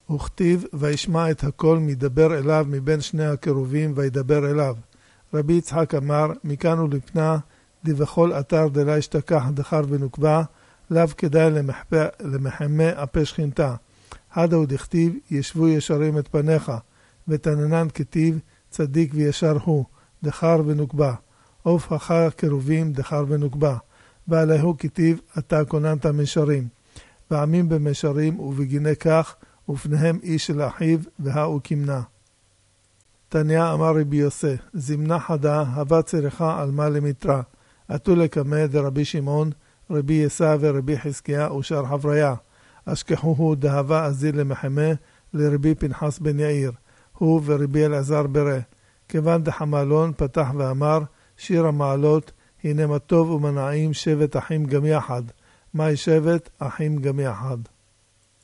וכתיב וישמע את הכל מדבר אליו מבין שני הקרובים וידבר אליו. רבי יצחק אמר מכאן ולפנה דבכל אתר דלה ישתכח דחר ונוקבה לאו כדאי למחמה אפה שכינתה. הדאו דכתיב ישבו ישרים את פניך ותננן כתיב צדיק וישר הוא דחר ונוקבה. עוף אחר קרובים דחר ונוקבה. ועליהו כתיב אתה כוננת משרים. ועמים במשרים ובגיני כך ופניהם איש אל אחיו והאו כמנה. תניא אמר רבי יוסי זמנה חדה הווה צריכה על מה למטרה. עתו לקמא דרבי שמעון רבי יסע ורבי חזקיה ושאר חבריה. אשכחוהו דהווה אזיל למחמה לרבי פנחס בן יאיר הוא ורבי אלעזר ברה. כיוון דחמלון פתח ואמר שיר המעלות הנה מה טוב ומנעים שבט אחים גם יחד. מהי שבט אחים גם יחד?